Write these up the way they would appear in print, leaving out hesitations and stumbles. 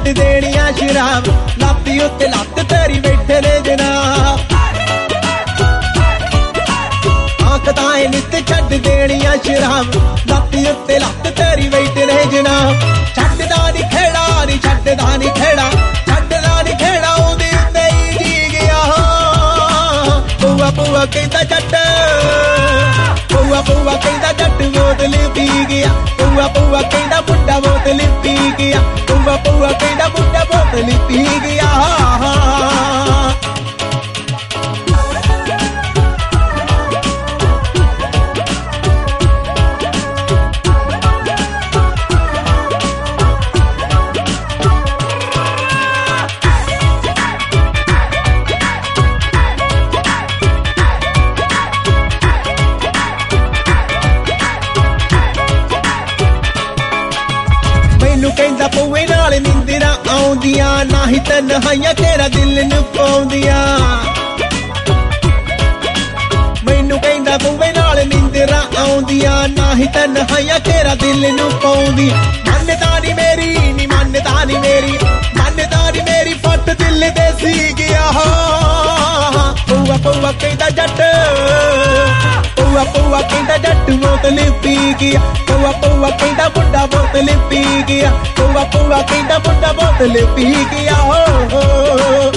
ਛੱਡ ਦੇਣੀਆਂ ਸ਼ਰਾਬ ਲਾਤੀ ਉੱਤੇ ਲੱਤ ਤੇਰੀ ਬੈਠੇ ਨੇ ਜਨਾਬ ਆਖਦਾਏ ਨਿੱਤ ਛੱਡ ਦੇਣੀਆਂ ਸ਼ਰਾਬ ਲਾਤੀ ਉੱਤੇ ਲੱਤ ਤੇਰੀ ਬੈਠੇ ਨੇ ਜਨਾਬ ਛੱਡਦਾ ਨੀ ਖੇੜਾ ਨੀ ਛੱਡਦਾ ਨੀ ਖੇੜਾ ਛੱਡਦਾ ਨੀ ਖੇੜਾ ਉਹਦੇ ਉੱਤੇ ਹੀ ਜੀ ਗਿਆ ਪੂਆ ਪੂਆ ਕਹਿੰਦਾ ਜੱਟ ਪੂਆ ਪੂਆ ਕਹਿੰਦਾ ਜੱਟ ਬੋਤਲ ਪੀ ਗਿਆ ਪੂਆ ਪੂਆ ਕਹਿੰਦਾ ਬੁੱਢਾ ਬੋਤਲ ਪੀ ਗਿਆ ਪੂਆ ਪੂਆ ਕਹਿੰਦਾ ਬੁੱਢਾ ਬੋਤਲ ਪੀ ਗਿਆ ਕਹਿੰਦਾ ਪਊਏ ਨਾਲ ਨਿੰਦਰਾਂ ਆਉਂਦੀਆਂ ਨਾਹੀਂ ਤਨਹਾਈਆਂ ਤੇਰਾ ਦਿਲ ਨੂੰ ਪਾਉਂਦੀਆਂ ਮੈਨੂੰ ਕਹਿੰਦਾ ਪਊਏ ਨਾਲ ਨਿੰਦਰਾਂ ਆਉਂਦੀਆਂ ਨਾਹੀਂ ਤਨਹਾਈਆਂ ਤੇਰਾ ਦਿਲ ਨੂੰ ਪਾਉਂਦੀਆਂ ਮੰਨਦਾ ਨੀ ਮੇਰੀ ਨੀ ਮੰਨਦਾ ਨੀ ਮੇਰੀ ਮੰਨਦਾ ਨੀ ਮੇਰੀ ਫੱਟ ਦਿਲ ਦੇ ਸੀ ਗਿਆ ਪਊਆ ਪਊਆ ਕਹਿੰਦਾ ਜੱਟ ਪਊਆ ਪਊਆ ਕਹਿੰਦਾ ਜੱਟ ਬੋਤਲ ਪੀ ਗਿਆ ਪਊਆ ਪਊਆ ਕਹਿੰਦਾ ਬੁੱਢਾ ਬੋਤਲ ਪੀ ਗਿਆ ਪਊਆ ਪਊਆ ਕਹਿੰਦਾ ਬੁੱਢਾ ਬੋਤਲ ਪੀ ਗਿਆ ਹੋ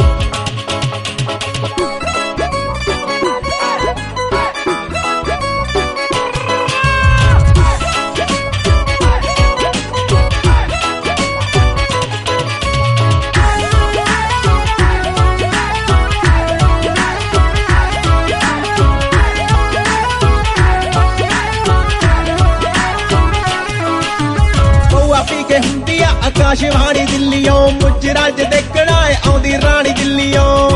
ਆਕਾਸ਼ਵਾਣੀ ਦਿੱਲੀਓਂ ਮੁਜਰਾ ਚ ਦੇਖਣਾ ਏ ਆਉਂਦੀ ਰਾਣੀ ਦਿੱਲੀਓਂ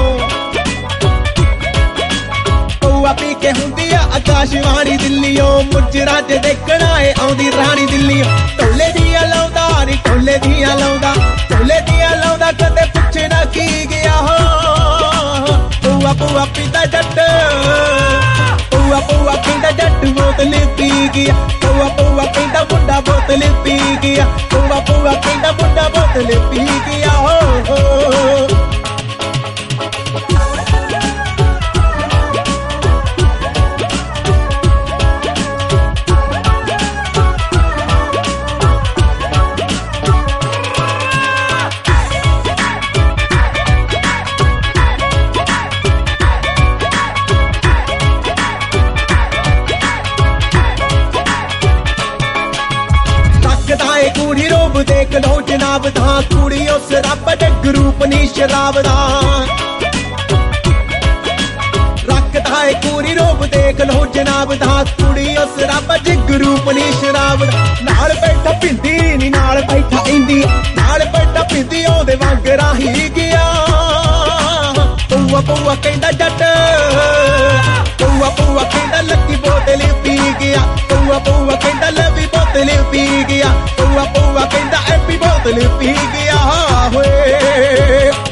ਪਊਆ ਪੀ ਕੇ ਹੁੰਦੀ ਆ ਆਕਾਸ਼ਵਾਣੀ ਦਿੱਲੀਓਂ ਮੁਜਰਾ ਚ ਦੇਖਣਾ ਏ ਆਉਂਦੀ ਰਾਣੀ ਦਿੱਲੀਓਂ ਢੋਲੇ ਦੀਆਂ ਲਾਉਂਦਾ ਨੀ ਢੋਲੇ ਦੀਆਂ ਲਾਉਂਦਾ ਢੋਲੇ ਦੀਆਂ ਲਾਉਂਦਾ ਕਦੇ ਪੁੱਛੇ ਨਾ ਕੀ ਗਿਆ ਪਊਆ ਪਊਆ ਪੀਂਦਾ ਜੱਟ ਪਊਆ ਪਊਆ ਕਹਿੰਦਾ ਜੱਟ ਬੋਤਲ ਪੀ ਗਿਆ ਪਊਆ ਪਊਆ ਕਹਿੰਦਾ ਬੁੱਢਾ ਬੋਤਲ ਪੀ ਗਿਆ ਪਊਆ ਪਊਆ ਕਹਿੰਦਾ ਬੁੱਢਾ ਬੋਤਲ ਪੀ ਗਿਆ ਹੋ ਕੁੜੀ ਰੂਪ ਦੇਖ ਲੋ ਜਨਾਬ ਦਾ ਕੁੜੀ ਉਸ ਰੱਬ ਦੇ ਗਰੂਪ ਨੀ ਸ਼ਰਾਬ ਦਾ ਰੱਖਦਾ ਏ ਕੁੜੀ ਰੂਪ ਦੇਖ ਲੋ ਜਨਾਬ ਦਾ ਕੁੜੀ ਉਸ ਰੱਬ ਦੇ ਗਰੂਪ ਨੀ ਸ਼ਰਾਬ ਦਾ ਨਾਲ ਬੈਠਾ ਪਿੰਦੀ ਨੀ ਨਾਲ ਬੈਠਾ ਇੰਦੀ ਨਾਲ ਬੈਠਾ ਪਿੰਦੀ ਉਹਦੇ ਵਾਂਗ ਰਾਹੀ ਗਿਆ ਪਊਆ ਪਊਆ ਕਹਿੰਦਾ ਜੱਟ ਪਊਆ ਪਊਆ ਕਹਿੰਦਾ ਲੱਕੀ ਬੋਤਲ ਪੀ ਗਿਆ ਪਊਆ ਪਊਆ ਕਹਿੰਦਾ ਲੱਭੀ ਬੋਤਲ ਪੀ ਗਿਆ ਪਊਆ ਪਊਆ ਕਹਿੰਦਾ ਐਪੀ ਬੋਤਲ ਪੀ ਗਿਆ ਹੋਏ